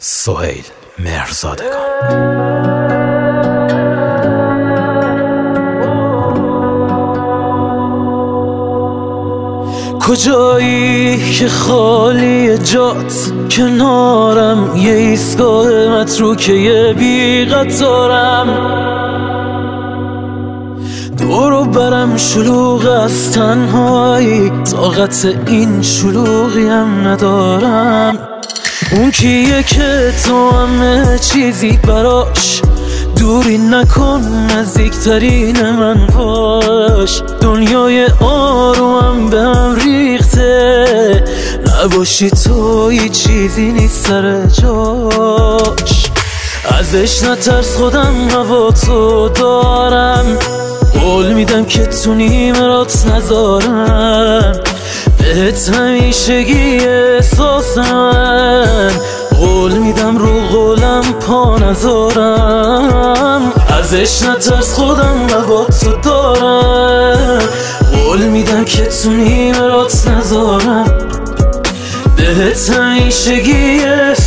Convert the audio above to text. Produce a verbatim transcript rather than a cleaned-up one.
سهیل مهرزادگان. کجایی که خالی جات کنارم، یه ایستگاه متروکه یه بی قطارم، دورو برم شلوغ از تنهایی، طاقت این شلوغی هم ندارم. اون کیه که تو همه چیزی براش، دوری نکن نزدیکترین من باش. دنیای آرومم به هم ریخته، نباشی تو هیچ چیزی نیست سر جاش. ازش نترس خودم هوا تو دارم، قول میدم که تو نیمرات نذارم. بهت همیشگی احساس من، قول میدم رو قولم پا نذارم. ازش نترس خودم هوا تو دارم، قول میدم که تو نیمرات نذارم. بهت همیشگی